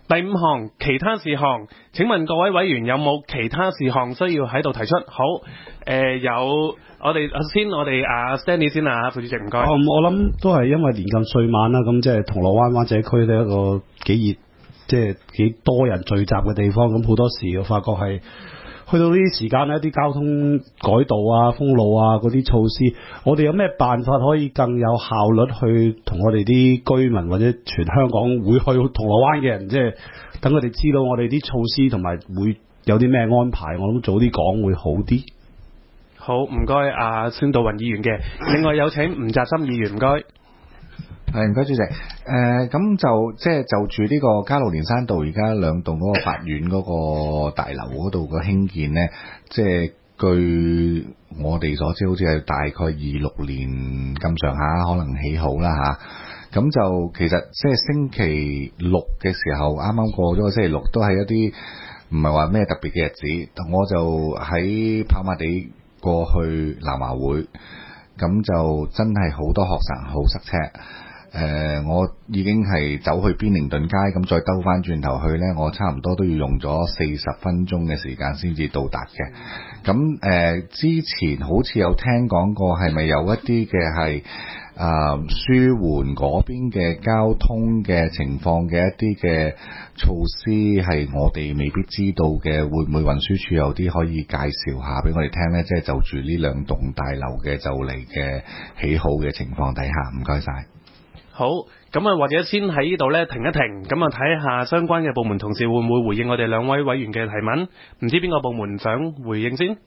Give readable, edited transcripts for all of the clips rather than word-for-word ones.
第5項其他事項，請問各位委員有冇其他事項需要喺度提出？好，有我哋阿 Stanley 先啊，副主席唔該。 我諗都係因為年近歲晚啦，咁即係銅鑼灣灣仔區呢一個幾熱，即係幾多人聚集嘅地方，咁好多時我發覺係去到呢啲時間呢，一啲交通改道啊、封路啊嗰啲措施，我哋有咩辦法可以更有效率去同我哋啲居民或者全香港會去銅鑼灣嘅人，即係等佢哋知道我哋啲措施同埋會有啲咩安排，我諗早啲講會好啲。 好，唔該，阿孫道雲議員嘅。另外有請吳澤森議員，唔該。 唔該主席。咁就住呢個加路連山道而家兩棟嗰個法院嗰個大樓嗰度嘅興建呢，即係據我哋所知，好似係大概26年咁上下可能起好啦吓。咁就其實即係星期六嘅時候，啱啱過咗個星期六，都係一啲唔係話咩特別嘅日子。我就喺跑馬地過去南華會，咁就真係好多學生，好塞車。我已經係走去邊寧頓街，咁再兜翻轉頭去呢，我差唔多都要用咗40分鐘嘅時間先至到達嘅。咁之前好似有聽講過，係咪有一啲嘅係舒緩嗰邊嘅交通嘅情況嘅一啲嘅措施，係我哋未必知道嘅，會唔會運輸署有啲可以介紹下俾我哋聽呢？即係就住呢兩棟大樓嘅就嚟嘅起好嘅情況底下，唔該晒。 好，咁啊，或者先喺呢度咧停一停，咁啊睇下相關嘅部門同事會唔會回應我哋兩位委員嘅提問？唔知邊個部門想回應先？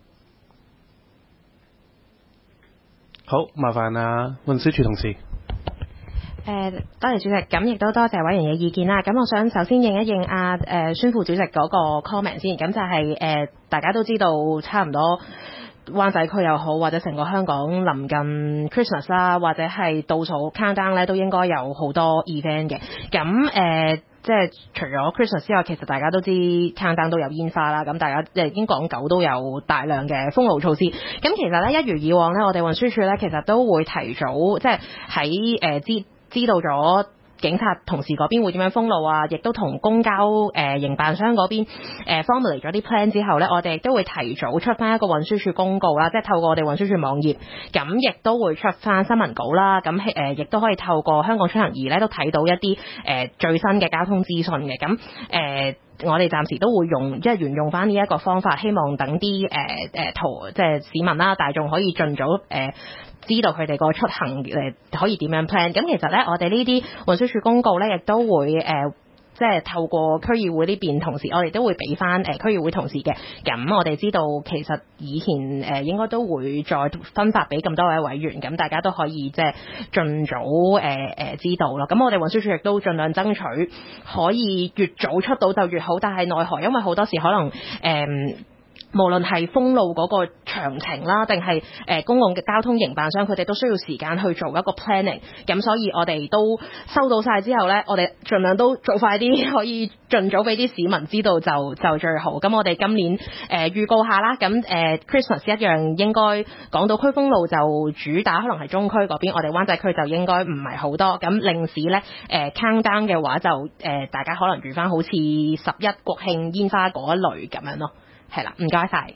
好，麻煩啊運輸署同事。 多謝主席，咁亦都多謝委員嘅意見啦。咁我想首先應一應孫副主席嗰個 comment 先，咁就係大家都知道差唔多。灣仔區又好，或者成個香港臨近 Christmas 啦，或者係倒數 countdown 咧，都應該有好多 event 嘅。咁即係除咗 Christmas 之外，其實大家都知 countdown 都有煙花啦。咁大家已經講久都有大量嘅封路措施。咁其實咧，一如以往咧，我哋運輸署咧其實都會提早，即係喺知道咗警察同事嗰邊會點樣封路啊，亦都同公交營辦商嗰邊formulate 咗啲 plan 之後咧，我哋亦都會提早出翻一個運輸署公告啦，即係透過我哋運輸署網頁，咁亦都會出翻新聞稿啦，咁亦都可以透過香港出行易咧都睇到一啲最新嘅交通資訊嘅，咁我哋暫時都會沿用翻呢一個方法，希望等啲即係市民啦、大眾可以盡早知道佢哋個出行可以點樣 plan。咁其實咧，我哋呢啲運輸署公告咧，亦都會即係透過區議會呢邊同事，我哋都會俾翻區議會同事嘅。咁我哋知道其實以前應該都會再分發俾咁多位委員，咁大家都可以即係盡早知道咯。咁我哋運輸署亦都盡量爭取可以越早出到就越好，但係奈何因為好多時可能無論係封路嗰個詳情啦，定係公共嘅交通營辦商，佢哋都需要時間去做一個 planning。咁所以我哋都收到晒之後呢，我哋盡量都做快啲，可以盡早俾啲市民知道就最好。咁我哋今年預告下啦，咁Christmas 一樣應該港島區封路就主打可能係中區嗰邊，我哋灣仔區就應該唔係好多。咁令市呢countdown 嘅話就大家可能預翻好似11國慶煙花嗰一類咁樣咯。係啦，唔該晒。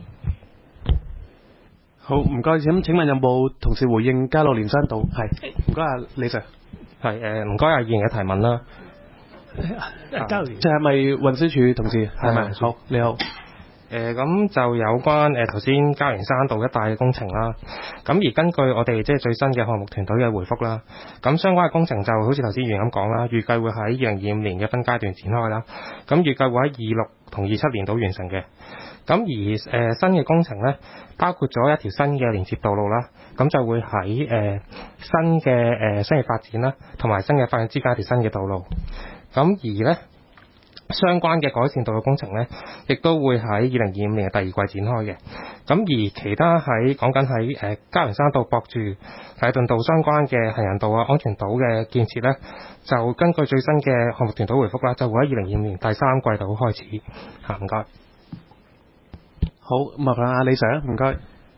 好，唔該。咁請問有冇同事回應加路連山道？係，唔該啊，李 Sir。 係，唔該啊，議員嘅提問啦。 加路連，即係咪運輸署同事？係咪？好，你好。 咁就有關頭先加連山道一帶嘅工程啦。咁而根據我哋即係最新嘅項目團隊嘅回覆啦，咁相關嘅工程就好似頭先議員咁講啦，預計會喺2025年嘅分階段展開啦。咁預計會喺26同27年度完成嘅。咁而新嘅工程呢，包括咗一條新嘅連接道路啦，咁就會喺新嘅商業發展啦，同埋新嘅發展之間一條新嘅道路。咁而呢，相關嘅改善道路工程呢，亦都會喺2025年嘅第二季展開嘅。咁而其他講緊喺加連山道駁住禮頓道相關嘅行人道啊、安全島嘅建設呢，就根據最新嘅項目團隊回覆啦，就會喺2025年第三季度開始。唔該。 好，麻煩阿李 Sir，唔該。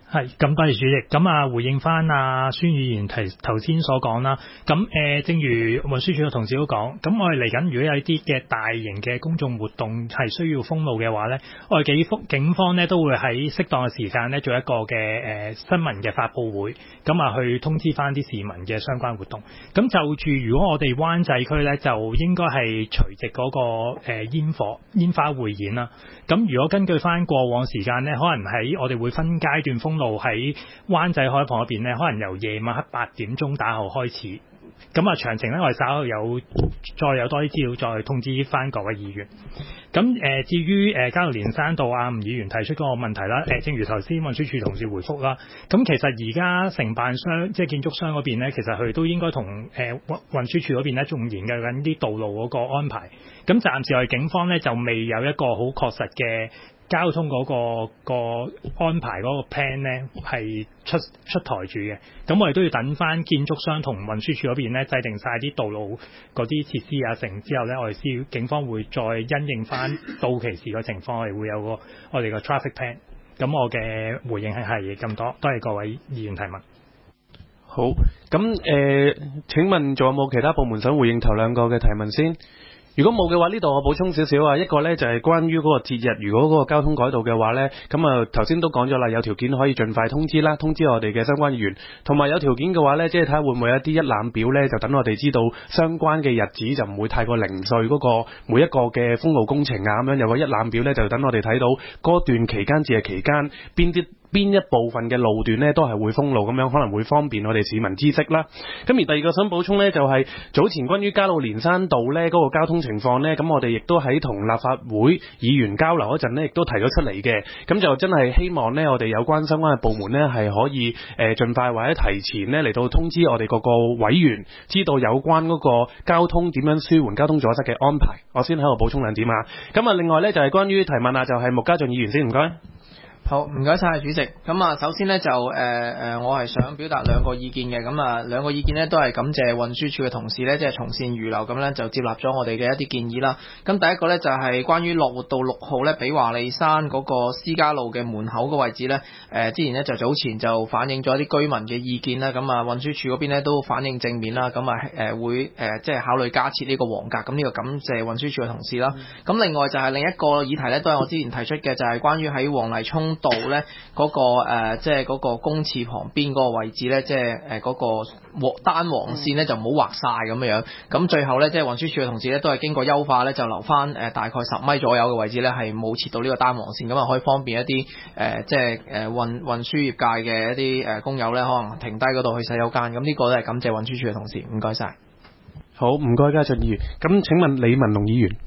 係，咁多謝主席。咁回應翻孫議員頭先所講啦。咁正如運輸署嘅同事都講，咁我哋嚟緊如果有啲嘅大型嘅公眾活動係需要封路嘅話咧，我哋警方咧都會喺適當嘅時間咧做一個嘅新聞嘅發佈會，咁去通知翻啲市民嘅相關活動。咁就住如果我哋灣仔區咧，就應該係除夕嗰個煙花匯演啦。咁如果根據翻過往時間咧，可能喺我哋會分階段封路喺灣仔海旁嗰邊咧，可能由夜晚黑8點鐘打後開始。咁詳情咧，我哋稍後再有多啲資料，再通知翻各位議員。咁至於加路連山道吳議員提出嗰個問題啦，正如頭先運輸署同事回覆啦，咁其實而家承辦商即係建築商嗰邊咧，其實佢都應該同運輸署嗰邊咧仲研究緊啲道路嗰個安排。咁暫時我哋警方咧就未有一個好確實嘅交通嗰個安排嗰個 plan 咧係出台住嘅，咁我哋都要等翻建築商同運輸署嗰邊咧制定晒啲道路嗰啲設施成之後咧，我哋先警方會再因應翻到期時嘅情況，我哋會有我哋個 traffic plan。咁我嘅回應係咁多，多謝各位議員提問。 好，咁請問仲有冇其他部門想回應頭兩個嘅提問先？如果冇嘅話，呢度我補充少少啊。一個呢就係關於嗰個節日，如果嗰個交通改道嘅話呢，咁頭先都講咗啦，有條件可以盡快通知啦，通知我哋嘅相關議員，同埋有條件嘅話呢，即係睇下會唔會有一啲一覽表呢，就等我哋知道相關嘅日子，就唔會太過零碎嗰個每一個嘅封路工程啊，咁樣有個一覽表呢，就等我哋睇到嗰段期間節日期間邊一部分嘅路段呢都係會封路，咁樣可能會方便我哋市民知悉啦。咁而第二個想補充呢，就係早前關於加路連山道呢嗰個交通情況呢，咁我哋亦都喺同立法會議員交流嗰陣呢，亦都提咗出嚟嘅。咁就真係希望呢，我哋有關相關嘅部門呢，係可以盡快或者提前呢嚟到通知我哋各個委員，知道有關嗰個交通點樣舒緩交通阻塞嘅安排。我先喺度補充兩點啊。咁另外呢，就係關於提問啊，就係穆家俊議員先，唔該。 好，唔該晒主席。咁首先呢，就我係想表達兩個意見嘅。咁兩個意見呢，都係感謝運輸署嘅同事呢，即係從善如流咁呢，就接納咗我哋嘅一啲建議啦。咁第一個呢，就係關於樂活道6號呢，比華利山嗰個私家路嘅門口個位置呢。之前呢，就早前就反映咗一啲居民嘅意見啦。咁運輸署嗰邊呢，都反映正面啦。咁會即係考慮加設呢個黃格。咁呢個感謝運輸署嘅同事啦。咁另外就係另一個議題呢，都係我之前提出嘅，就係關於喺黃泥涌道咧嗰個即係嗰個公廁旁邊嗰個位置咧，即係嗰個單黃線咧就唔好畫晒咁樣。咁最後咧，即係運輸署嘅同事咧都係經過優化咧，就留翻大概10米左右嘅位置咧係冇設到呢個單黃線，咁啊可以方便一啲即係運輸業界嘅一啲工友咧，可能停低嗰度去洗手間。咁呢個都係感謝運輸署嘅同事，唔該晒。 好，唔該家俊議員。咁請問李文龍議員。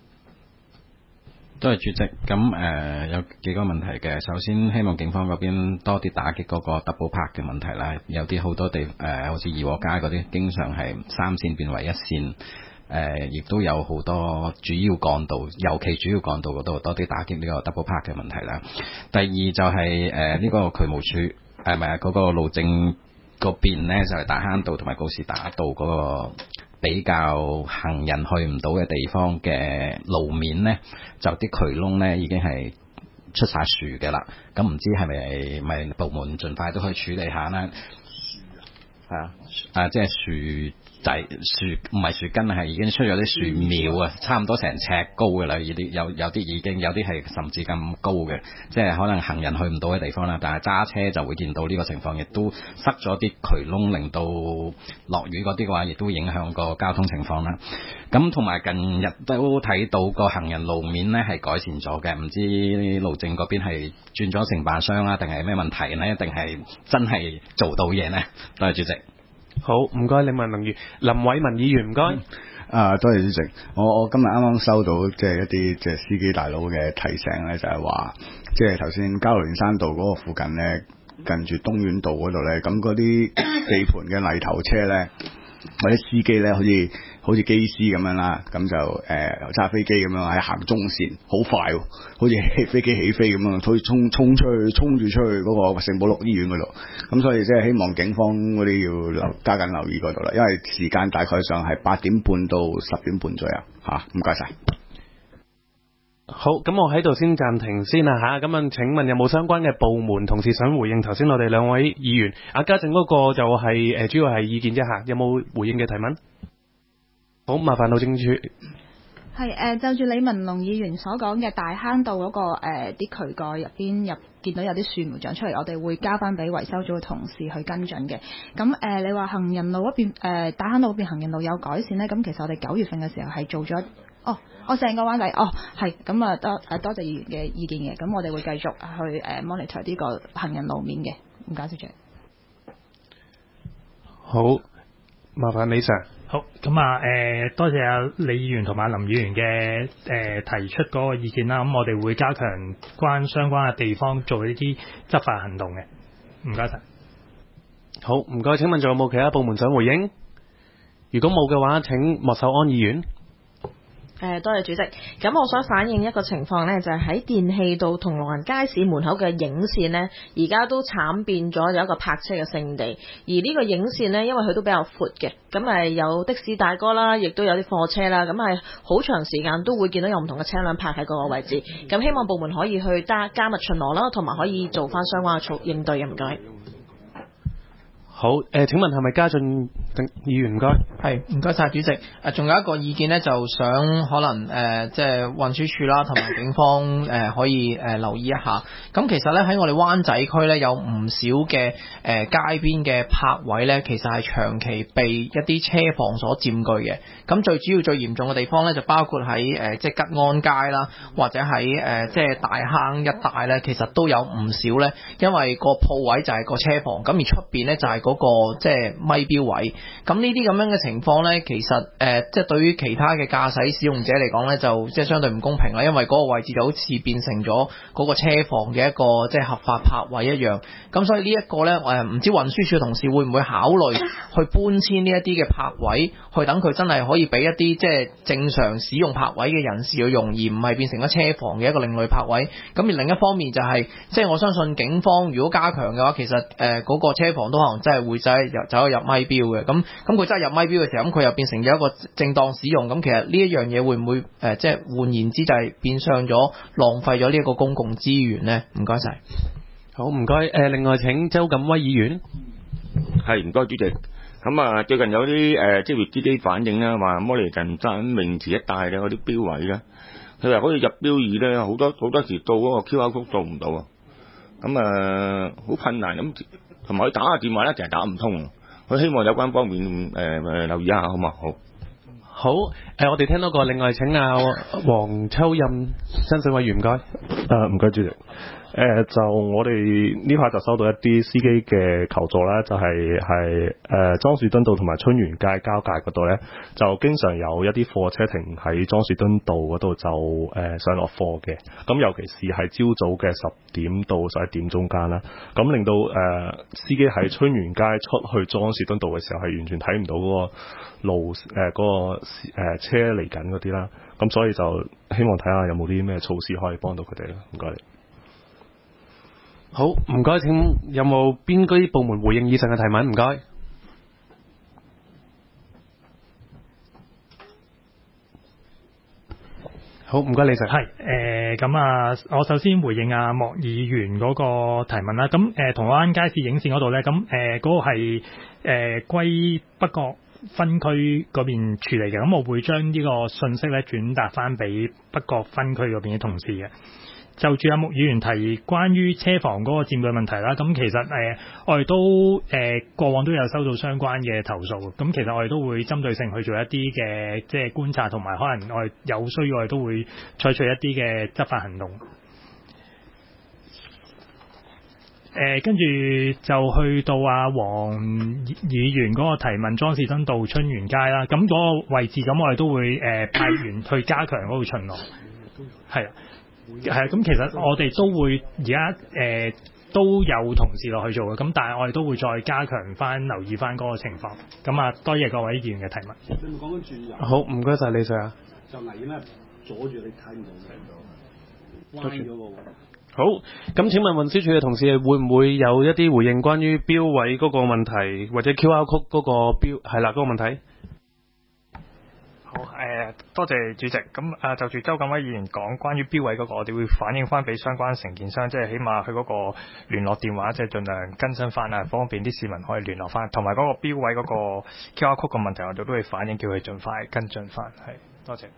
多謝主席。咁有幾個問題嘅。首先希望警方嗰邊多啲打擊嗰個 double park 嘅問題啦。有啲好多地好似怡和街嗰啲，經常係3線變為1線。亦都有好多主要幹道，尤其主要幹道嗰度多啲打擊呢個 double park 嘅問題啦。第二就係呢個渠務署嗰個路政嗰邊呢，就係大坑道同埋告士打道嗰個比較行人去唔到嘅地方嘅路面呢，就啲渠窿呢已經係出晒樹嘅啦。咁唔知係咪部門盡快都可以處理下呢？即係樹唔係樹根，係已經出咗啲樹苗啊，差唔多成尺高嘅啦。有啲已經有啲係甚至咁高嘅，即係可能行人去唔到嘅地方啦。但係揸車就會見到呢個情況，亦都塞咗啲渠窿，令到落雨嗰啲嘅話，亦都影響個交通情況啦。咁同埋近日都睇到個行人路面呢係改善咗嘅，唔知路政嗰邊係轉咗承辦商啊，定係咩問題呢？定係真係做到嘢呢？多謝主席。 好，唔該，李文龍議員。林偉文議員，唔該。 多謝主席。我今日啱啱收到即係一啲即係司機大佬嘅提醒咧，就係話即係頭先加路連山道嗰個附近咧，近住東苑道嗰度咧，咁嗰啲地盤嘅泥頭車咧，或者司機咧，好似機師咁樣啦，咁就揸飛機咁樣喺行中線，好快，好似飛機起飛咁樣，可以衝住出去嗰個聖保祿醫院嗰度。咁所以即係希望警方嗰啲要加緊留意嗰度啦，因為時間大概上係8點半到10點半左右嚇。唔該晒。 好，咁我喺度先暫停先啦吓。咁啊，請問有冇相關嘅部門同事想回應頭先我哋兩位議員？阿家陣嗰個就係主要係意見一下，有冇回應嘅提問？好，麻煩路政署。 係就住李文龍議員所講嘅大坑道嗰、個啲渠蓋入邊見到有啲樹苗長出嚟，我哋會交翻俾維修組嘅同事去跟進嘅。咁你話行人路嗰邊大坑道嗰邊行人路有改善呢？咁其實我哋9月份嘅時候係做咗我成個灣仔係咁啊，多謝議員嘅意見嘅。咁我哋會繼續去monitor 呢個行人路面嘅。唔該，小姐。 好，麻煩李 Sir。 好，咁啊，多謝阿李議員同埋林議員嘅提出嗰個意見啦。咁我哋會加強相關嘅地方做呢啲執法行動嘅。唔該晒。 好，唔該。請問仲有冇其他部門想回應？如果冇嘅話，請莫秀安議員。 多謝主席。咁我想反映一個情況呢，就係喺電氣道銅鑼灣街市門口嘅影線呢，而家都慘變咗有一個泊車嘅聖地。而呢個影線呢，因為佢都比較闊嘅，咁係有的士大哥啦，亦都有啲貨車啦，咁係好長時間都會見到有唔同嘅車輛泊喺嗰個位置。咁希望部門可以去加密巡邏啦，同埋可以做翻相關嘅應對嘅。唔該。 好，請問係咪家俊議員？唔該。 係，唔該晒主席。仲有一個意見呢，就想可能即係運輸署啦，同埋警方可以留意一下。咁其實呢，喺我哋灣仔區呢，有唔少嘅街邊嘅泊位呢，其實係長期被一啲車房所佔據嘅。咁最主要最嚴重嘅地方呢，就包括喺即係吉安街啦，或者喺即係大坑一帶呢，其實都有唔少呢，因為個鋪位就係個車房，咁而出邊呢，就係嗰個即係咪標位。咁呢啲咁樣嘅情況呢，其實即係對於其他嘅駕駛使用者嚟講呢，就即係相對唔公平啦，因為嗰個位置就好似變成咗嗰個車房嘅一個即係合法泊位一樣。咁所以呢一個呢，唔知運輸署同事會唔會考慮去搬遷呢一啲嘅泊位，去等佢真係可以俾一啲即係正常使用泊位嘅人士去用，而唔係變成咗車房嘅一個另類泊位。咁而另一方面就係即係我相信警方如果加強嘅話，其實嗰個車房都可能真係會走去入咪標嘅。咁佢真係入咪標嘅時候，咁佢又變成咗一個正當使用。咁其實呢一樣嘢會唔會即係換言之就係變相咗浪費咗呢一個公共資源呢？唔該晒。 好，唔該。另外請周錦威議員。 係，唔該主席。咁啊，最近有啲職業司機反映啦，話摩利近山泳池一帶嘅嗰啲標位咧，佢話可以入標語咧，好多時到嗰個 QR code 到唔到啊。咁好困難咁，同埋佢打個電話咧，成日打唔通。佢希望有關方面留意一下，好嘛？好， 我哋聽到個，另外請黃秋任申訴委員，唔該。 唔該主席。就我哋呢排就收到一啲司機嘅求助啦，就係莊士敦道同埋春園街交界嗰度呢，就經常有一啲貨車停喺莊士敦道嗰度就上落貨嘅。咁尤其是係朝早嘅10點到11點中間啦，咁令到司機喺春園街出去莊士敦道嘅時候係完全睇唔到嗰個路嗰個車嚟緊嗰啲啦。咁所以就希望睇下有冇啲咩措施可以幫到佢哋啦。唔該你。 好，唔該。請有冇邊啲部門回應以上嘅提問？唔該。好，唔該，李 Sir。 係咁我首先回應莫議員嗰個提問啦。咁銅鑼灣街市影線嗰度咧，咁嗰個係歸北角分區嗰邊處理嘅。咁我會將呢個信息咧轉達翻俾北角分區嗰邊嘅同事嘅。就住穆議員提關於車房嗰個佔據問題啦，咁其實我哋都過往都有收到相關嘅投訴，咁其實我哋都會針對性去做一啲嘅即係觀察，同埋可能我哋有需要我哋都會採取一啲嘅執法行動。跟住就去到黃議員嗰個提問，莊士敦道春園街啦，咁嗰個位置咁我哋都會派員去加強嗰個巡邏，係啊。係咁其實我哋都會而家都有同事落去做嘅，咁但係我哋都會再加強翻留意翻嗰個情況。咁多謝各位議員嘅提問。 你咪講緊轉右。 好，唔該晒李 Sir 啊。 就危險咧，阻住你睇唔到嘅，彎咗個。 好，咁請問運輸署嘅同事會唔會有一啲回應關於標位嗰個問題，或者 QR code 嗰個標係啦嗰個問題？ 好， 多謝主席。咁就住周錦威議員講關於標位嗰個，我哋會反映翻俾相關承建商，即係起碼佢嗰個聯絡電話，即係盡量更新翻啊，方便啲市民可以聯絡翻。同埋嗰個標位嗰個 QR code 嘅問題，我哋都會反映，叫佢盡快跟進翻。係，多謝。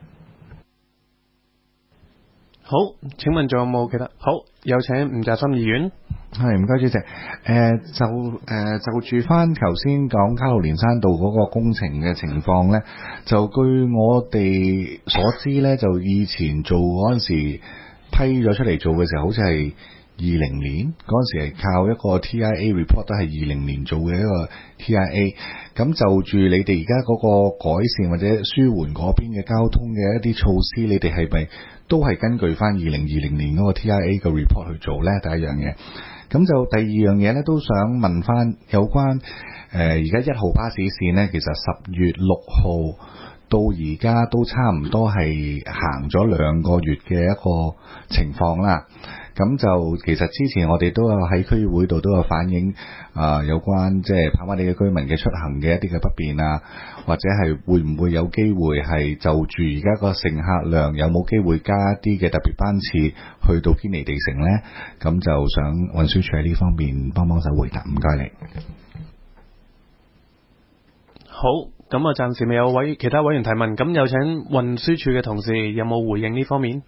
好，請問仲有冇其他？好，有請吳澤森議員。 係，唔該主席。就住翻頭先講加路連山道嗰個工程嘅情況呢，就據我哋所知呢，就以前做嗰陣時批咗出嚟做嘅時候，好似係20年嗰陣時係靠一個 TIA report， 都係20年做嘅一個 TIA。咁就住你哋而家嗰個改善或者舒緩嗰邊嘅交通嘅一啲措施，你哋係咪都係根據翻2020年嗰個 TIA 嘅 report 去做呢？第一樣嘢。咁就第二樣嘢咧，都想問翻有關而家1號巴士線呢，其實10月6號到而家都差唔多係行咗2個月嘅一個情況啦。咁就其實之前我哋都有喺區議會度都有反映有關即係跑馬地嘅居民嘅出行嘅一啲嘅不便啊，或者係會唔會有機會係就住而家個乘客量有冇機會加一啲嘅特別班次去到堅尼地城呢？咁就想運輸署喺呢方面幫手回答，唔該你。 好，咁啊暫時未有其他委員提問，咁有請運輸署嘅同事有冇回應呢方面？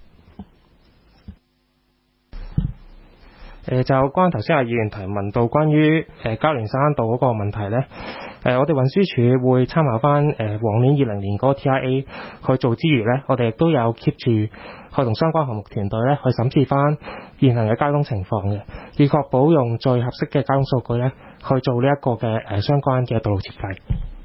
就關頭先阿議員提問到關於加連山道嗰個問題呢，我哋運輸署會參考翻往年20年嗰個 TIA 去做之餘呢，我哋亦都有 keep 住去同相關項目團隊呢去審視翻現行嘅交通情況嘅，以確保用最合適嘅交通數據呢去做呢一個嘅相關嘅道路設計。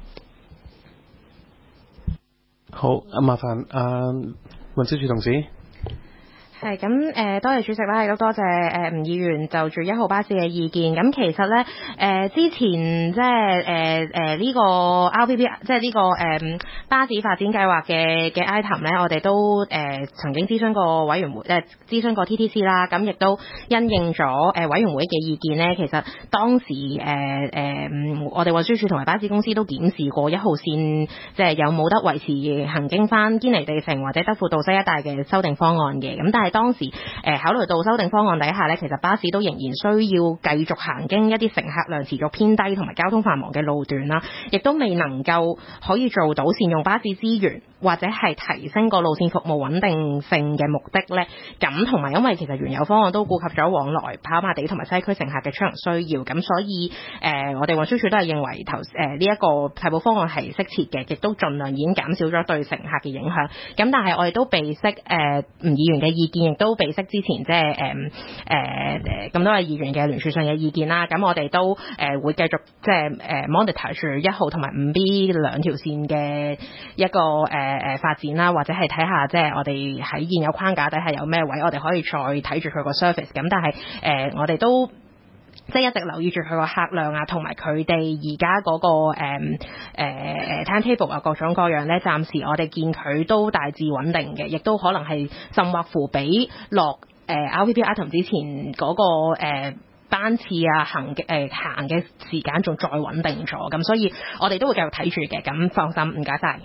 好，麻煩運輸署同事。 係咁多謝主席啦，亦都多謝吳議員就住1號巴士嘅意見。咁其實咧之前即係呢個 RPP 即係呢個巴士發展計劃嘅 item 咧，我哋都曾經諮詢過委員會諮詢過 TTC 啦。咁亦都因應咗委員會嘅意見咧，其實當時我哋運輸署同埋巴士公司都檢視過1號線即係有冇得維持行經翻堅尼地城或者德輔道西一帶嘅修訂方案嘅。咁但係當時考慮到修訂方案底下咧，其實巴士都仍然需要繼續行經一啲乘客量持續偏低同埋交通繁忙嘅路段啦，亦都未能夠可以做到善用巴士資源或者係提升個路線服務穩定性嘅目的咧。咁同埋因為其實原有方案都顧及咗往來跑馬地同埋西區乘客嘅出行需要，咁所以我哋運輸署都係認為呢一個替補方案係適切嘅，亦都盡量已經減少咗對乘客嘅影響。咁但係我哋都備悉吳議員嘅意見，亦都備悉之前即係咁多位議員嘅聯署上嘅意見啦。咁我哋都會繼續即係monitor 住1號同埋5B 兩條線嘅一個發展啦，或者係睇下即係我哋喺現有框架底下有咩位，我哋可以再睇住佢個 service。咁但係我哋都即係一直留意住佢個客量啊，同埋佢哋而家嗰個timetable 啊，各種各樣咧，暫時我哋見佢都大致穩定嘅，亦都可能係甚或乎比落RPP item 之前嗰個班次啊行嘅時間仲再穩定咗，咁所以我哋都會繼續睇住嘅，咁放心，唔該晒。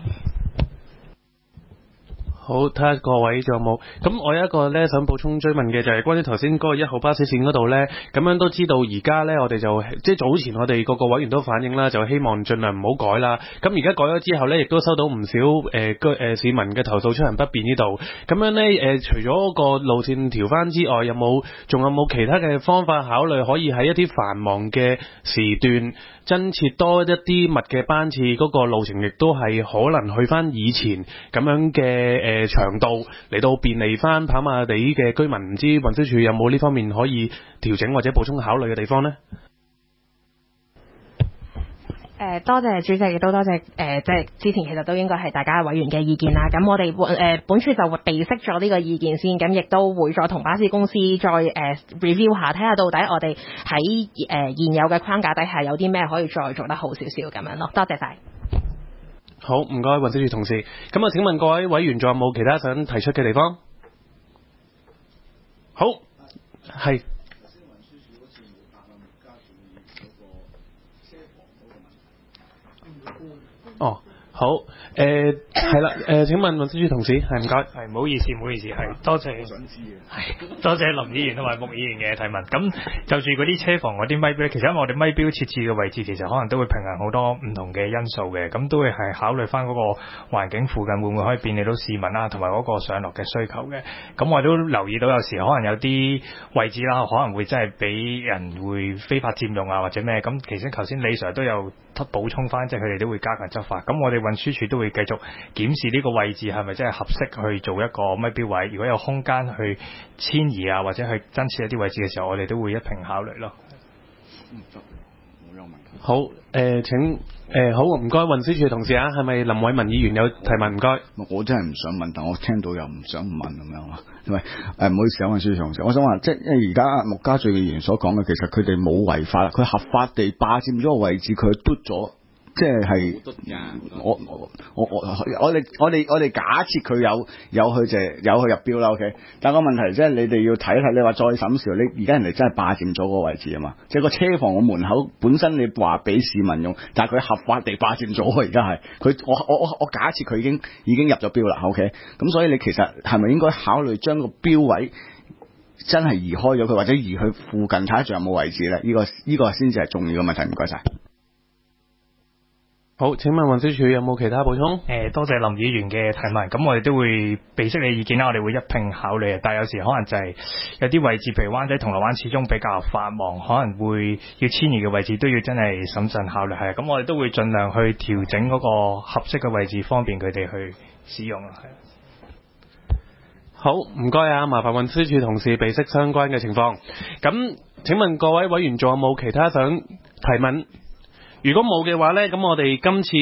好，睇下各位仲有冇？咁我有一個咧想補充追問嘅，就係關於頭先嗰個1號巴士線嗰度咧，咁樣都知道而家咧我哋就即係早前我哋個委員都反映啦，就希望盡量唔好改啦。咁而家改咗之後咧，亦都收到唔少市民嘅投訴出行不便呢度。咁樣咧除咗個路線調翻之外，仲有冇其他嘅方法考慮可以喺一啲繁忙嘅時段增設多一啲密嘅班次，嗰個路程亦都係可能去翻以前咁樣嘅長度嚟到便利翻跑馬地嘅居民，唔知運輸署有冇呢方面可以調整或者補充考慮嘅地方呢？ 多謝主席，亦都多謝即係之前其實都應該係大家委員嘅意見啦。咁我哋本處就會備悉咗呢個意見先，咁亦都會再同巴士公司再review 下，睇下到底我哋喺現有嘅框架底下有啲咩可以再做得好少少咁樣咯。多謝晒。 好，唔該運輸署同事。咁啊，請問各位委員仲有冇其他想提出嘅地方？好，係。哦， 好，係啦，請問運輸署同事，係唔該。 係，唔好意思，係多謝。想知嘅。多謝林議員同埋穆議員嘅提問。咁就住嗰啲車房嗰啲咪標咧，其實因為我哋咪標設置嘅位置，其實可能都會平衡好多唔同嘅因素嘅，咁都會係考慮翻嗰個環境附近會唔會可以便利到市民啦，同埋嗰個上落嘅需求嘅。咁我都留意到有時可能有啲位置啦，可能會真係俾人會非法佔用啊，或者咩咁。其實頭先李 Sir 都有補充翻，即係佢哋都會加強執法。咁我哋運輸署都會繼續檢視呢個位置係咪真係合適去做一個咪標位。如果有空間去遷移啊，或者去增設一啲位置嘅時候，我哋都會一併考慮咯。 好，請好唔該運輸署同事啊，係咪林偉文議員有提問？唔該。 我真係唔想問，但我聽到又唔想問咁樣啊。因為唔好意思啊，運輸署同事，我想話即係因為而家穆家俊議員所講嘅，其實佢哋冇違法啦，佢合法地霸佔咗個位置，佢嘟咗。即係我哋假設佢有去入標啦 ，OK。但個問題即係你哋要睇睇，你話再審視，你而家人哋真係霸佔咗嗰個位置啊嘛。即係個車房個門口本身你話俾市民用，但係佢合法地霸佔咗，而家係佢我假設佢已經入咗標啦 ，OK。咁所以你其實係咪應該考慮將個標位真係移開咗佢，或者移去附近睇下仲有冇位置咧？呢個先至係重要嘅問題。唔該晒。 好，請問運輸署有冇其他補充？ 多謝林議員嘅提問。咁我哋都會備悉你意見啦，我哋會一併考慮。但係有時可能就係有啲位置，譬如灣仔銅鑼灣始終比較繁忙，可能會要遷移嘅位置都要真係審慎考慮。係咁我哋都會盡量去調整嗰個合適嘅位置，方便佢哋去使用啦。係。 好，唔該啊，麻煩運輸署同事備悉相關嘅情況。咁請問各位委員仲有冇其他想提問？如果冇嘅話呢，咁我哋今次